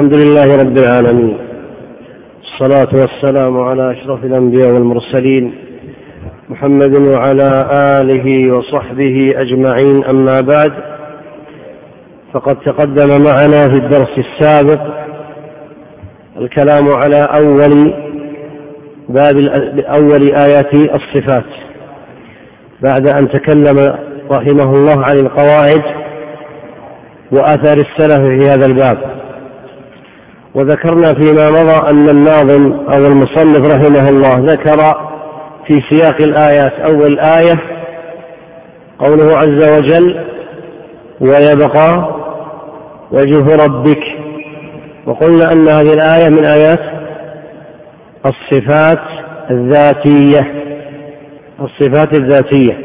الحمد لله رب العالمين، الصلاة والسلام على أشرف الأنبياء والمرسلين محمد وعلى آله وصحبه أجمعين. أما بعد، فقد تقدم معنا في الدرس السابق الكلام على أول آيات الصفات، بعد أن تكلم رحمه الله عن القواعد وآثار السلف في هذا الباب. وذكرنا فيما مضى أن الناظم أو المصنف رحمه الله ذكر في سياق الآيات أول آية قوله عز وجل: ويبقى وجه ربك. وقلنا أن هذه الآية من آيات الصفات الذاتية،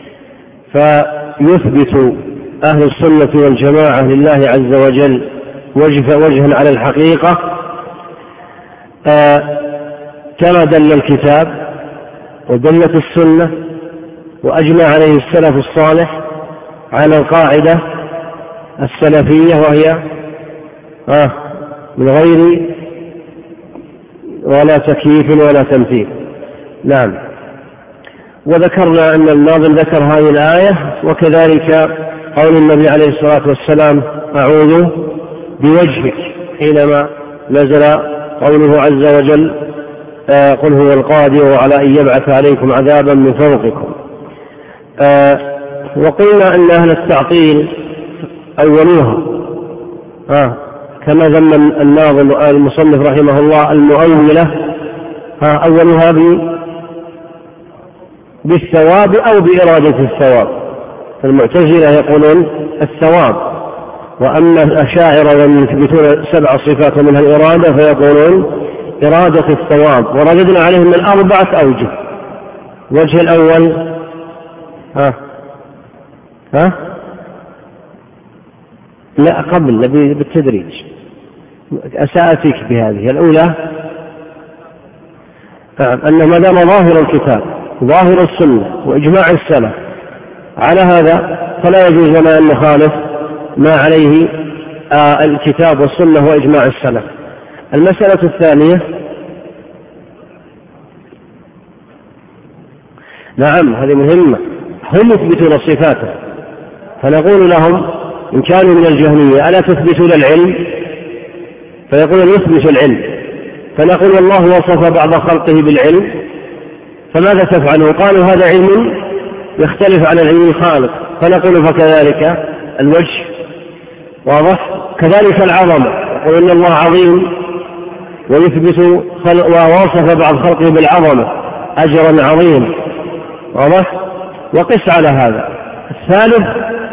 فيثبت أهل السنة والجماعة لله عز وجل وجها على الحقيقة كما دل الكتاب ودلت السنة وأجمع عليه السلف الصالح على القاعدة السلفية، وهي من غير ولا تكييف ولا تمثيل. نعم. وذكرنا أن الناظم ذكر هذه الآية، وكذلك قول النبي عليه الصلاة والسلام: أعوذ بوجهك، حينما نزل قوله عز وجل: قل هو القادر على أن يبعث عليكم عذابا من فوقكم. وقلنا أن أهل التعطيل أولوها كما ذم الناظم المصنف رحمه الله المؤولة، أولها بالثواب أو بإرادة الثواب. فالمعتزلة يقولون الثواب، وأما الأشاعرة يثبتون 7 صفات منها الإرادة فيقولون إرادة الثواب. ورددنا عليهم من 4 أوجه. الوجه الأول لا قبل بالتدريج، أسأتيك بهذه الأولى، أن ما دام ظاهر الكتاب ظاهر السنة وإجماع السلف على هذا فلا يجوز لنا أن نخالف ما عليه الكتاب والسنة وإجماع السلف. المسألة الثانية، نعم هذه مهمة، هم يثبتون صفاته، فنقول لهم إن كانوا من الجهمية: ألا تثبتون العلم؟ فيقولون: نثبت العلم. فنقول: والله وصف بعض خلقه بالعلم، فماذا تفعلوا؟ قالوا: هذا علم يختلف عن العلم الخالق. فنقول: فكذلك الوجه، واضح؟ كذلك العظمة، يقول إن الله عظيم ويثبت ووصف بعض خلقه بالعظمة أجرا عظيما، واضح؟ وقس على هذا. الثالث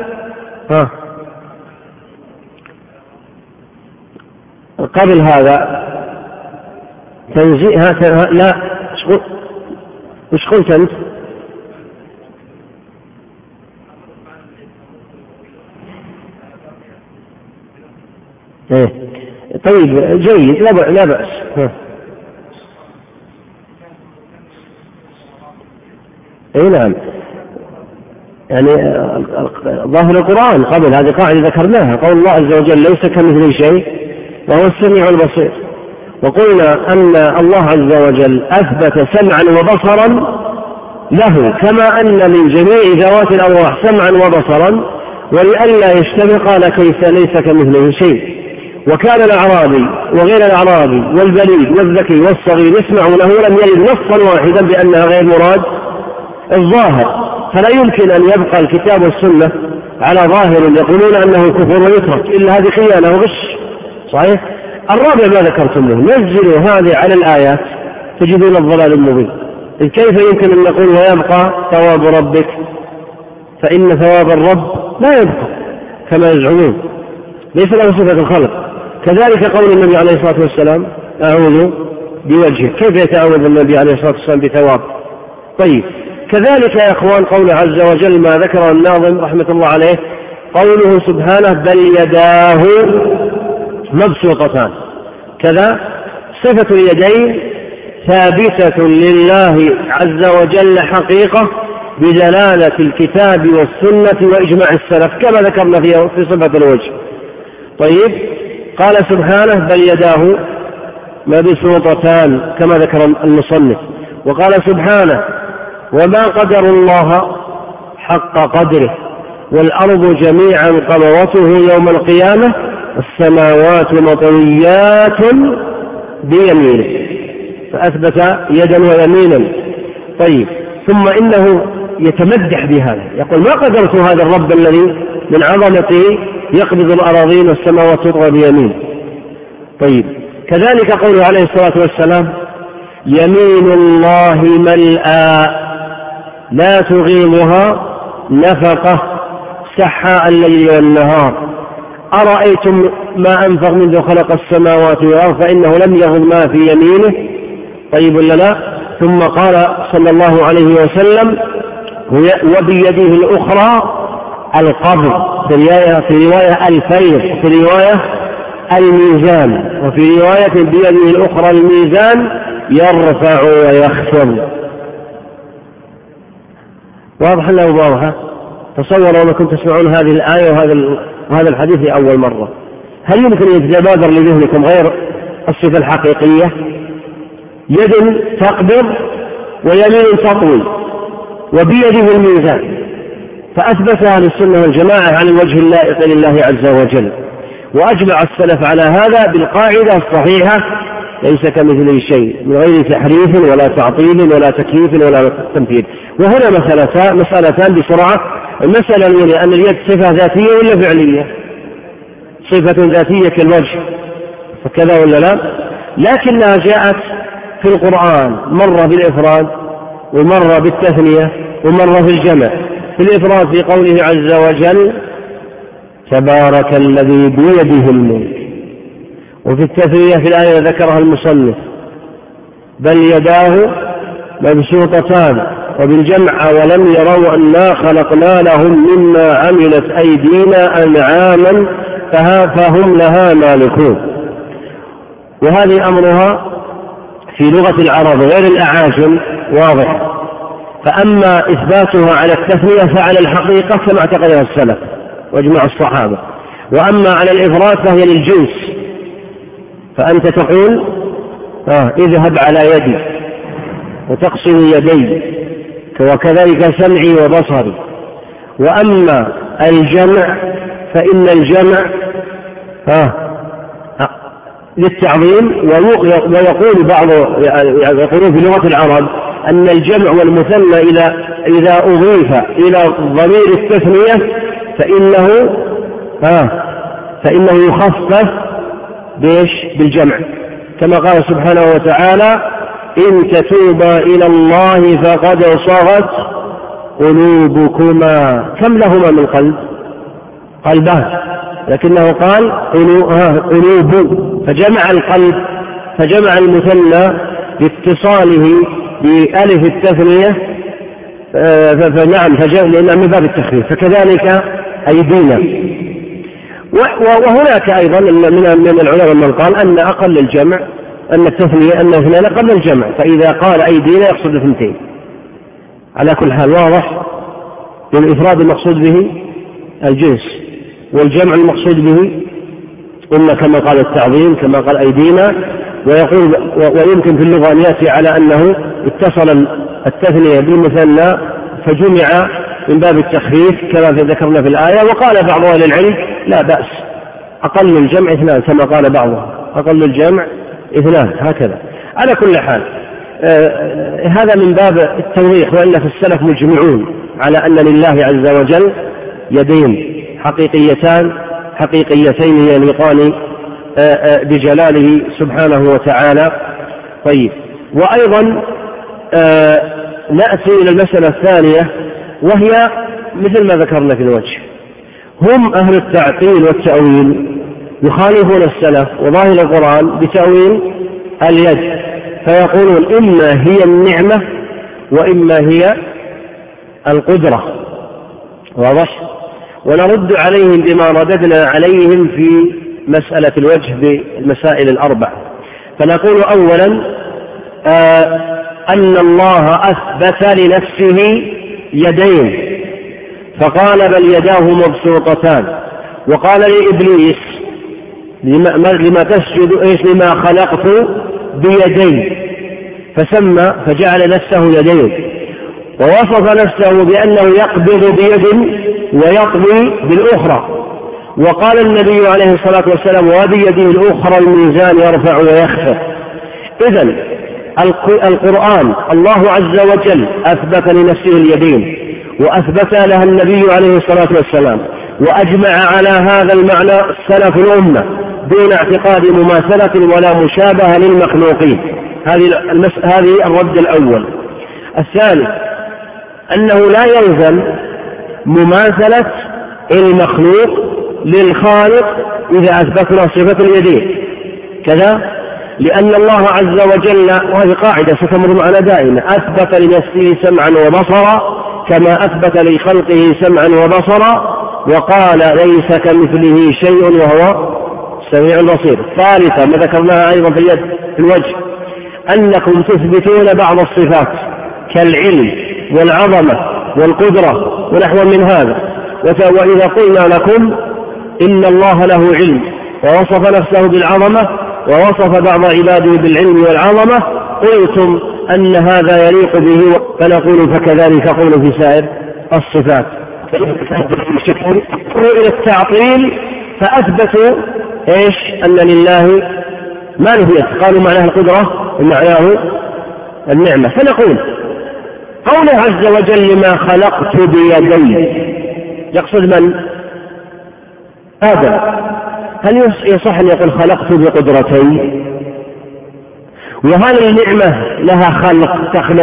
قبل هذا تنزيه. لا، وش قلت أنت؟ طيب جيد، لا بأس. نعم، يعني ظاهر القرآن قبل هذه قاعدة ذكرناها، قول الله عز وجل: ليس كمثله شيء وهو السميع البصير. وقلنا أن الله عز وجل أثبت سمعا وبصرا له، كما أن من جميع ذوات الأرواح سمعا وبصرا، ولئلا يشتبق ليس كمثله شيء. وكان الأعرابي وغير الأعرابي والبليد والذكي والصغير يسمعونه ولم يرد نصا واحدا بأنها غير مراد الظاهر، فلا يمكن أن يبقى الكتاب والسنة على ظاهر يقولون أنه كفر ويترك، إلا هذه خيانة وغش. صحيح؟ الرابع ما ذكرتم له: نزلوا هذه على الآيات تجدون الضلال المبين. كيف يمكن أن نقول ويبقى ثواب ربك؟ فإن ثواب الرب لا يبقى كما يزعمون، ليس له صفة الخلق. كذلك قول النبي عليه الصلاة والسلام: أعوذ بوجهه. كيف يتعوذ النبي عليه الصلاة والسلام بثواب؟ طيب، كذلك يا أخوان قول عز وجل ما ذكر الناظم رحمة الله عليه، قوله سبحانه: بل يداه مبسوطتان. كذا صفة اليدين ثابتة لله عز وجل حقيقة بدلالة الكتاب والسنة وإجماع السلف، كما ذكرنا في صفة الوجه. طيب، قال سبحانه بل يداه مبسوطتان كما ذكر المصنف. وقال سبحانه وما قدر الله حق قدره والأرض جميعا قبضته يوم القيامة السماوات مطويات بيمينه، فأثبت يدا ويمينا. طيب، ثم إنه يتمدح بهذا، يقول ما قدرت هذا الرب الذي من عظمته يقبض الأراضين والسماوات تطوى بيمينه. طيب، كذلك قوله عليه الصلاة والسلام يمين الله ملأى لا تغيضها نفقة سحاء الليل والنهار أرأيتم ما أنفق منذ خلق السماوات والأرض فإنه لم يغض ما في يمينه. طيب ولا لا؟ ثم قال صلى الله عليه وسلم وبيده الأخرى القبض، في رواية الفيض، في رواية الميزان، وفي رواية بيده الأخرى الميزان يرفع ويخفض. واضح ولا واضحة؟ تصوروا أنكم تسمعون هذه الآية وهذا الحديث لأول مرة، هل يمكن أن يتبادر لذهنكم غير الصفة الحقيقية؟ يد تقبض ويمين تطوي وبيده الميزان، فأثبت أهل السنة والجماعة عن الوجه اللائق لله عز وجل، وأجمع السلف على هذا بالقاعدة الصحيحة ليس كمثله شيء من غير تحريف ولا تعطيل ولا تكييف ولا تمثيل. وهنا مسألتان بسرعة. المسألة الأولى أن اليد صفة ذاتية ولا فعلية؟ صفة ذاتية كالوجه فكذا ولا لا؟ لكنها جاءت في القرآن مرة بالإفراد ومرة بالتثنية ومرة في الجمع. في الإفراد في قوله عز وجل تبارك الذي بيده الملك، وفي التثنية في الآية ذكرها المصنف بل يداه مبسوطتان، وبالجمع ولم يروا أنا خلقنا لهم مما عملت أيدينا أنعاما فهم لها مالكون. وهذه أمرها في لغة العرب غير الأعاجم واضح. فأما إثباتها على التثنية فعلى الحقيقة كما اعتقدها السلف واجمع الصحابة، وأما على الإفراد فهي للجنس، فأنت تقول اذهب على يدي وتقسم يدي وكذلك سمعي وبصري. وأما الجمع فإن الجمع للتعظيم، ويقول بعض يقولون في لغة العرب أن الجمع والمثنى إذا أضيف إلى ضمير التثنية فإنه يخفف بالجمع، كما قال سبحانه وتعالى إن تتوبا إلى الله فقد صغت قلوبكما. كم لهما من قلب؟ قلبان، لكنه قال قلوب، فجمع القلب، فجمع المثنى باتصاله بألف التثنية، فنعم لأنه من باب التخفيف. فكذلك أيدينا. وهناك أيضا من العلماء من قال أن أقل الجمع أن التثنية أن اثنان قبل الجمع، فإذا قال أيدينا يقصد اثنتين. على كل حال واضح، والإفراد المقصود به الجنس، والجمع المقصود به إما كما قال التعظيم كما قال أيدينا. ويمكن في اللغة أن يأتي على أنه اتصل التثنية بالمثنى فجمع من باب التخفيف كما ذكرنا في الآية. وقال بعض أهل العلم لا بأس، أقل الجمع اثنان كما قال بعضهم، أقل الجمع اثنان هكذا. على كل حال هذا من باب التوضيح، وإلا في السلف مجمعون على أن لله عز وجل يدين حقيقيتين يليقان بجلاله سبحانه وتعالى. طيب، وأيضا نأتي إلى المسألة الثانية، وهي مثل ما ذكرنا في الوجه. هم أهل التعطيل والتأويل يخالفون السلف وظاهر القرآن بتأويل اليد، فيقولون إما هي النعمة وإما هي القدرة. واضح؟ ونرد عليهم بما رددنا عليهم في مسألة الوجه بالمسائل الأربع. فنقول أولا أن الله أثبت لنفسه يدين، فقال بل يداه مبسوطتان. وقال لإبليس لما تسجد إيش؟ لما خلقت بيدي، فجعل نفسه يدين، ووصف نفسه بأنه يقبض بيد ويطوي بالأخرى. وقال النبي عليه الصلاة والسلام: وبيده الأخرى الميزان يرفع ويخفض. إذن القرآن الله عز وجل أثبت لنفسه اليدين، وأثبت لها النبي عليه الصلاة والسلام، وأجمع على هذا المعنى سلف الأمة دون اعتقاد مماثلة ولا مشابهة للمخلوقين. هذه الرد الأول. الثالث أنه لا يلزم مماثلة المخلوق للخالق إذا أثبتنا صفة اليدين كذا، لأن الله عز وجل، وهذه قاعدة ستمر معنا دائما، أثبت لنفسه سمعا وبصرا كما أثبت لخلقه سمعا وبصرا، وقال: ليس كمثله شيء وهو السميع البصير. ثالثا ما ذكرناها أيضا في الوجه، أنكم تثبتون بعض الصفات كالعلم والعظمة والقدرة ونحو من هذا، وإذا قلنا لكم إن الله له علم ووصف نفسه بالعظمة ووصف بعض عباده بالعلم والعظمة، قلتم أن هذا يليق به، فنقول: فكذلك قول في سائر الصفات. إلى التعطيل فأثبتوا إيش؟ أن لله ما له يد، قالوا معناه القدرة ومعناه النعمة. فنقول قوله عز وجل: ما خلقت بيدي، يقصد من؟ آدم. هل يصح أن يقول خلقت بقدرتي؟ وهل النعمة لها خلق تخلق؟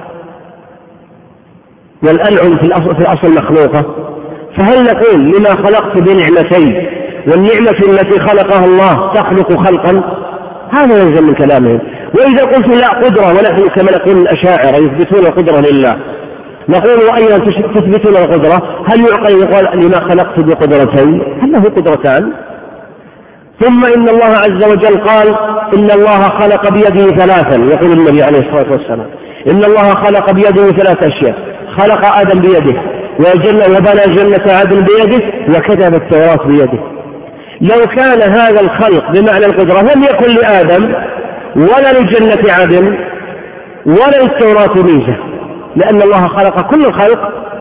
والأنعم في الأصل مخلوقة، فهل نقول لما خلقت بنعمتي والنعمة التي خلقها الله تخلق خلقا؟ هذا يلزم من كلامهم. وإذا قلت لا قدرة، ونحن كما نقول الأشاعرة يثبتون القدرة لله، نقول: وأيضا تثبتون القدرة، هل يعقل يقال لما خلقت بقدرتي؟ هل له قدرتان؟ ثم إن الله عز وجل قال: إن الله خلق بيده ثلاثا، يقول النبي عليه الصلاة والسلام: إن الله خلق بيده ثلاث أشياء، خلق آدم بيده، وبنى جنة عدن بيده، وكتب التوراة بيده. لو كان هذا الخلق بمعنى القدرة لم يكن لآدم ولا لجنة عدن ولا للتوراة ميزة، لأن الله خلق كل الخلق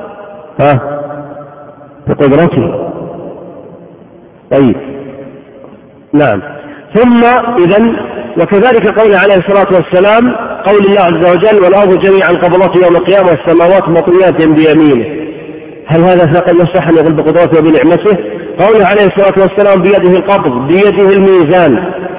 بقدرته. طيب، نعم. ثم إذن وكذلك قول عليه الصلاة والسلام، قول الله عز وجل: والأرض جميعا قبضته يوم القيامة والسماوات مطويات بيمينه. هل هذا ثقل يصح أن يقول بقدرته وبنعمته؟ قوله عليه الصلاة والسلام: بيده القبض، بيده الميزان.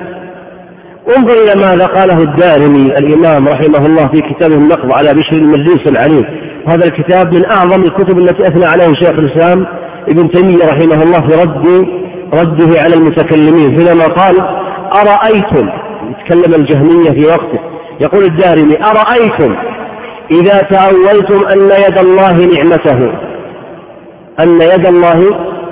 انظر إلى ماذا قاله الدارمي الإمام رحمه الله في كتابه النقض على بشر المجلس العليم. هذا الكتاب من أعظم الكتب التي أثنى عليه شيخ الإسلام ابن تيمية رحمه الله في رده على المتكلمين، حينما قال: أرأيتم، يتكلم الجهمية في وقته، يقول الدارمي: أرأيتم إذا تأولتم أن يد الله نعمته، أن يد الله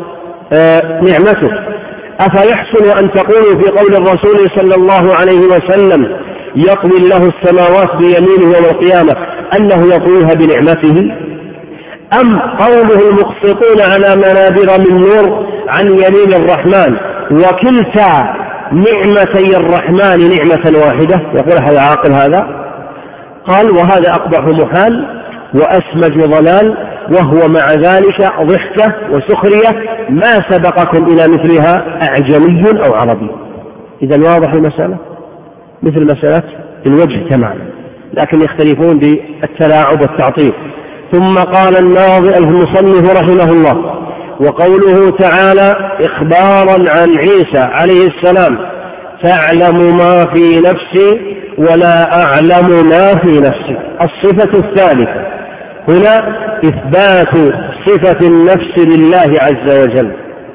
نعمته، أفيحسن أن تقولوا في قول الرسول صلى الله عليه وسلم: يطوي الله السماوات بيمينه يوم القيامة، أنه يطويها بنعمته؟ أم قوله المقسطون على منابر من نور عن يمين الرحمن، وكلتا نعمتي الرحمن نعمة واحدة؟ يقول هذا عاقل هذا؟ قال: وهذا أقبح محال وأسمج ضلال، وهو مع ذلك ضحكة وسخرية ما سبقكم إلى مثلها أعجمي أو عربي. إذن واضح المسألة، مثل مسألة الوجه تماما، لكن يختلفون بالتلاعب والتعطيل. ثم قال المصنف رحمه الله: وقوله تعالى إخبارا عن عيسى عليه السلام: تعلم ما في نفسي ولا أعلم ما في نفسي. الصفة الثالثة هنا إثبات صفة النفس لله عز وجل،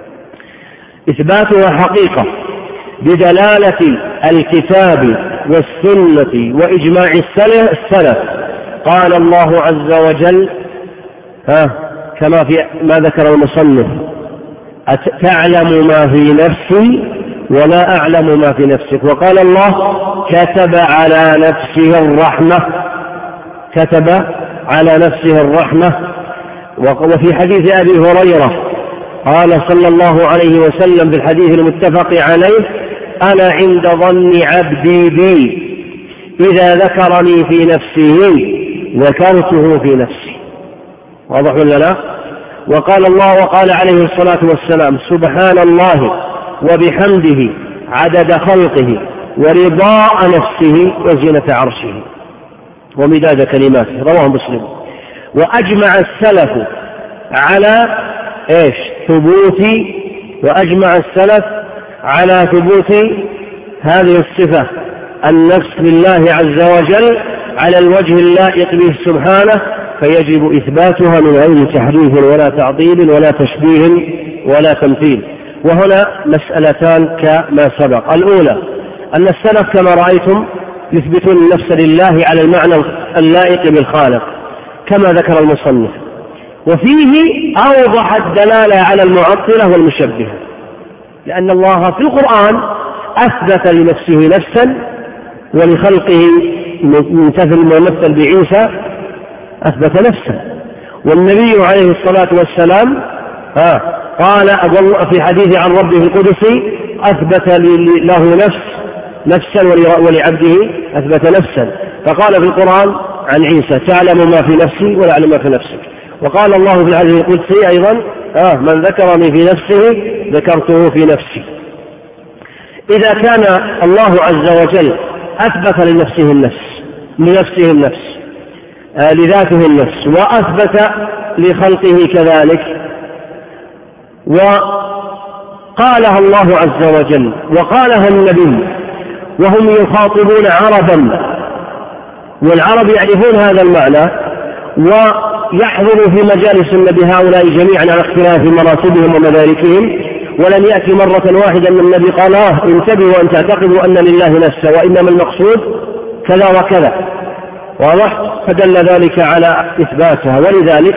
إثباتها حقيقة بدلالة الكتاب والسنة وإجماع السلف. قال الله عز وجل كما في ما ذكر المصنف: تعلم ما في نفسي ولا أعلم ما في نفسك. وقال الله: كتب على نفسه الرحمة، كتب على نفسه الرحمة. وفي حديث أبي هريرة قال صلى الله عليه وسلم في الحديث المتفق عليه: أنا عند ظن عبدي بي إذا ذكرني في نفسه ذكرته في نفسي. واضح ولا لا؟ وقال الله وقال عليه الصلاة والسلام: سبحان الله وبحمده عدد خلقه ورضاء نفسه وزنة عرشه ومداد كلماته. رواه مسلم. وأجمع السلف على ثبوت هذه الصفة النفس لله عز وجل على الوجه اللائق به سبحانه، فيجب إثباتها من غير تحريف ولا تعطيل ولا تشبيه ولا تمثيل. وهنا مسألتان كما سبق. الأولى أن السلف كما رأيتم يثبتون النفس لله على المعنى اللائق بالخالق كما ذكر المصنف، وفيه أوضح الدلالة على المعطلة والمشبهة، لأن الله في القرآن أثبت لنفسه نفسا ولخلقه ممثل بعيسى أثبت نفسا، والنبي عليه الصلاة والسلام قال في حديث عن ربه القدسي: أثبت له نفسا ولعبده أثبت نفسا. فقال في القرآن عن عيسى: تعلم ما في نفسي ولا أعلم ما في نفسك. وقال الله في الحديث القدسي أيضا: من ذكرني في نفسه ذكرته في نفسي. إذا كان الله عز وجل أثبت لنفسه النفس لذاته النفس، وأثبت لخلقه كذلك، وقالها الله عز وجل وقالها النبي وهم يخاطبون عربا، والعرب يعرفون هذا المعنى ويحضر في مجالس النبي هؤلاء جميعا على اختلاف مراتبهم ومداركهم، ولم يأتي مرة واحدة أن النبي قال: انتبهوا أن تعتقدوا أن لله نفسا وإنما المقصود كذا وكذا. واضح؟ فدل ذلك على إثباتها. ولذلك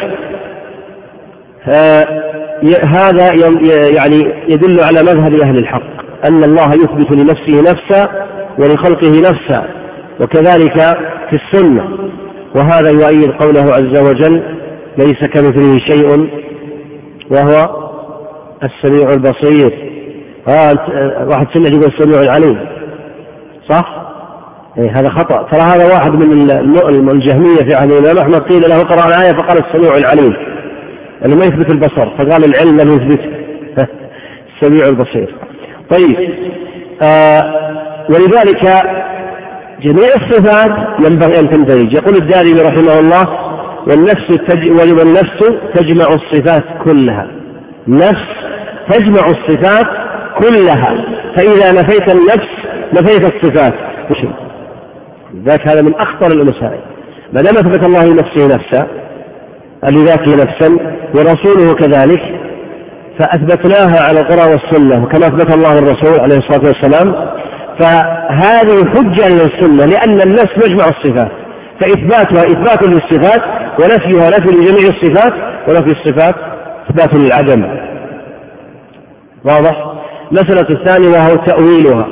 هذا يعني يدل على مذهب أهل الحق أن الله يثبت لنفسه نفسا ولخلقه نفسا، وكذلك في السنة. وهذا يؤيد قوله عز وجل: ليس كمثله شيء وهو السميع البصير. واحد سمع يقول السميع العليم، صح؟ هذا خطأ. ترى هذا واحد من الجهمية في عهد الإمام أحمد قيل له قرأ الآية فقال السميع العليم، اللي ما يثبت البصر، فقال العلم لم يثبت السميع البصير. طيب، ولذلك جميع الصفات ينبغي أن تندرج. يقول الدارمي رحمه الله: والنفس تجمع الصفات كلها. نفس تجمع الصفات كلها، فإذا نفيت النفس نفيت الصفات. ذاك هذا من أخطر المسائل. ما دام أثبت الله لنفسه نفسا لذاته نفسا ورسوله كذلك، فأثبتناها على القرآن والسنة وكما أثبت الله الرسول عليه الصلاة والسلام، فهذه حجة للسنة، لأن النفس مجمع الصفات، فإثباتها إثبات للصفات ونفيها نفي لجميع الصفات، ونفي الصفات إثبات للعدم. واضح؟ مسألة الثانية وهو تأويلها.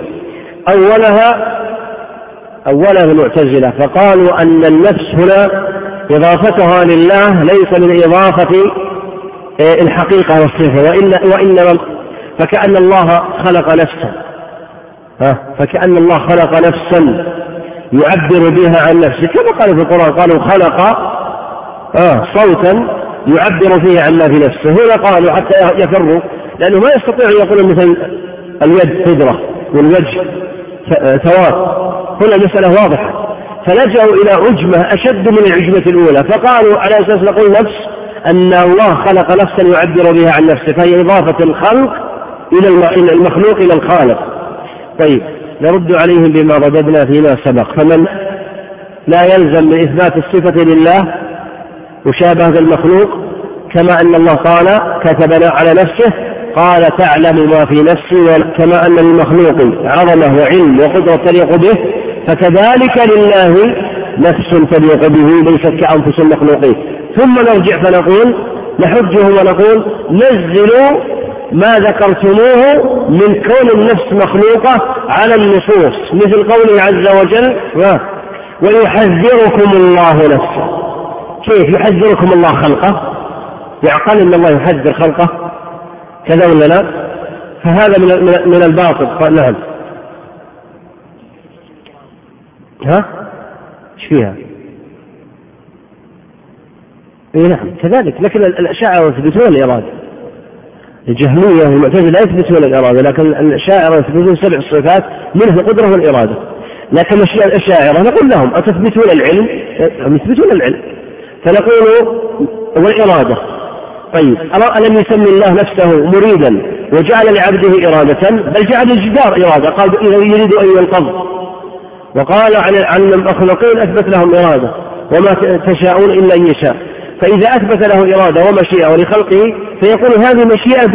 أولها المعتزلة، فقالوا أن النفس هنا إضافتها لله ليس من إضافة الحقيقة والصفة، وإنما فكأن الله خلق نفسا يعبر بها عن نفسه، كما قالوا في القرآن، قالوا خلق صوتا يعبر فيه عن ما في نفسه. هنا قالوا حتى يفروا، لأنه ما يستطيع أن يقول مثل اليد قدرة والوجه ثواب. هنا المسألة واضحة، فلجأوا إلى عجمة أشد من العجمة الأولى، فقالوا على أساس نقول نفس أن الله خلق نفسا يعبر بها عن نفسه، فهي إضافة الخلق إلى المخلوق إلى الخالق. طيب، نرد عليهم بما رددنا فيما سبق. فمن لا يلزم من إثبات الصفة لله مشابهة المخلوق، كما أن الله قال كتبنا على نفسه قال تعلم ما في نفسي، كما أن للمخلوق عظمة وعلم وقدرة تليق به، فكذلك لله نفس تليق به ليست كأنفس المخلوقين. ثم نرجع فنقول نحجه ونقول نزلوا ما ذكرتموه من كون النفس مخلوقة على النصوص، مثل قوله عز وجل ويحذركم الله نفسه. كيف يحذركم الله خلقه؟ يعقل أن الله يحذر خلقه؟ كذا ولا لا؟ فهذا من الباطل. قال نعم. ها ايش فيها؟ اي نعم كذلك، لكن الأشاعرة يثبتون الإرادة، الجهمية والمعتزلة لا يثبتون الإرادة، لكن الأشاعرة يثبتون 7 صفات منها القدرة والإرادة. لكن الأشاعرة نقول لهم أتثبتون العلم؟ هم يثبتون العلم، فنقول والإرادة. طيب ألم يسمي الله نفسه مريدا وجعل لعبده إرادة؟ بل جعل الجدار إرادة، قال إذا يريد أن ينقض. وقال عن المخلوقين أثبت لهم إرادة وما تشاءون إلا أن يشاء. فإذا أثبت له إرادة ومشيئة ولخلقه فيقول هذه مشيئة